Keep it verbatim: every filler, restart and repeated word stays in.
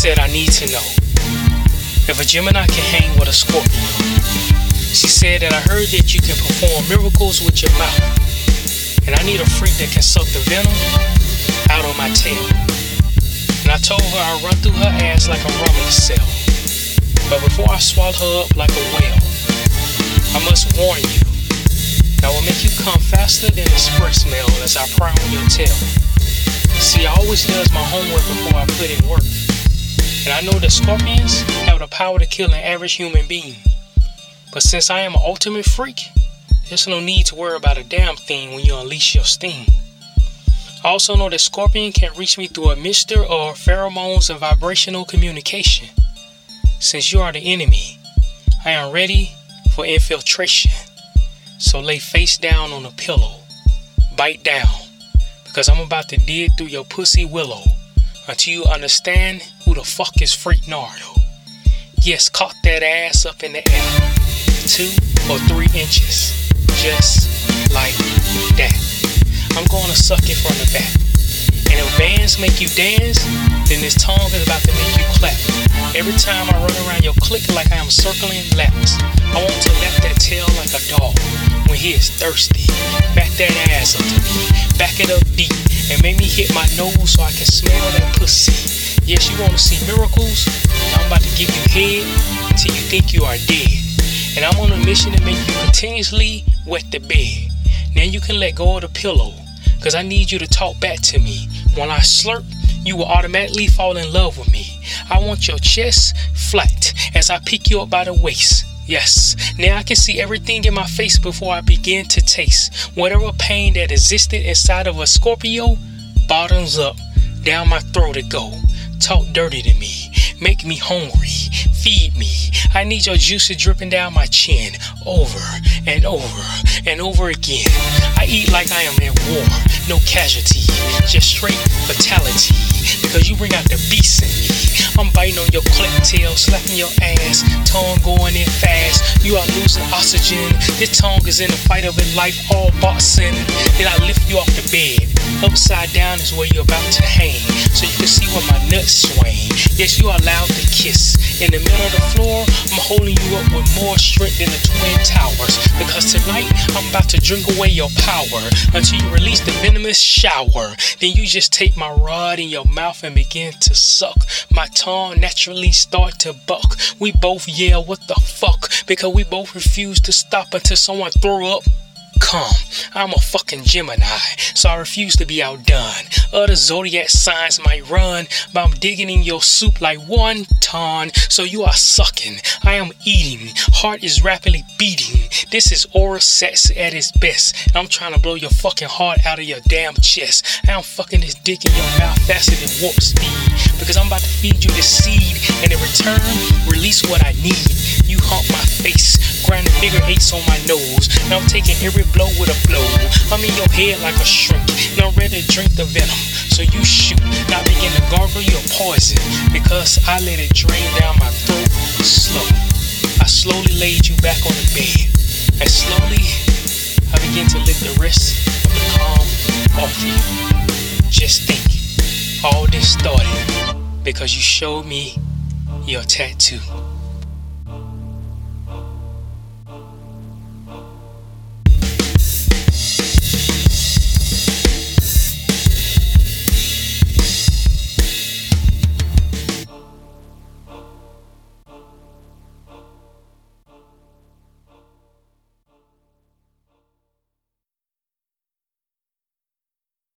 said I need to know if a Gemini can hang with a Scorpio. She said that I heard that you can perform miracles with your mouth, and I need a freak that can suck the venom out of my tail. And I told her I'd run through her ass like a rummage cell, but before I swallow her up like a whale, I must warn you, I will make you come faster than express mail as I pry on your tail. See, I always does my homework before I put in work, and I know that Scorpions have the power to kill an average human being. But since I am an ultimate freak, there's no need to worry about a damn thing when you unleash your steam. I also know that Scorpion can reach me through a mixture or pheromones of vibrational communication. Since you are the enemy, I am ready for infiltration. So lay face down on a pillow, bite down, because I'm about to dig through your pussy willow until you understand who the fuck is Freak Nardo. Yes, cock that ass up in the air, two or three inches, just like that. I'm gonna suck it from the back. And if bands make you dance, then this tongue is about to make you clap. Every time I run around your click like I am circling laps. I want to lap that tail like a dog when he is thirsty. Back that ass up to me, back it up deep, and make me hit my nose so I can smell that pussy. Yes, you wanna see miracles? I'm about to give you head until you think you are dead. And I'm on a mission to make you continuously wet the bed. Now you can let go of the pillow, cause I need you to talk back to me. When I slurp, you will automatically fall in love with me. I want your chest flat as I pick you up by the waist. Yes, now I can see everything in my face before I begin to taste whatever pain that existed inside of a Scorpio. Bottoms up, down my throat it go. Talk dirty to me, make me hungry, feed me. I need your juices dripping down my chin, over and over and over again. I eat like I am at war, no casualty, just straight fatality, because you bring out the beast in me. I'm biting on your clip tail, slapping your ass, tongue going in fast. You are losing oxygen, this tongue is in the fight of its life, all boxing. Then I lift you off the bed, upside down is where you're about to hang, so you can see where my nuts swing. Yes, you are allowed to kiss. In the middle of the floor, I'm holding you up with more strength than the Twin Towers, because tonight I'm about to drink away your power until you release the venomous shower. Then you just take my rod in your mouth and begin to suck. My tongue naturally start to buck. We both yell, what the fuck? Because we both refuse to stop until someone throw up. Come, I'm a fucking Gemini, so I refuse to be outdone. Other zodiac signs might run, but I'm digging in your soup like one ton. So you are sucking, I am eating, heart is rapidly beating. This is oral sex at its best. I'm trying to blow your fucking heart out of your damn chest. I'm fucking this dick in your mouth faster than warp speed, because I'm about to feed you the seed, and in return, release what I need. You hump my face, grinding figure eights on my nose, and I'm taking every blow with a blow. I'm in your head like a shrink, and I'm ready to drink the venom. So you shoot, now begin to gargle your poison, because I let it drain down my throat slow. I slowly laid you back on the bed, and slowly I begin to lift the rest of the calm off you. Just think, all this started because you showed me your tattoo.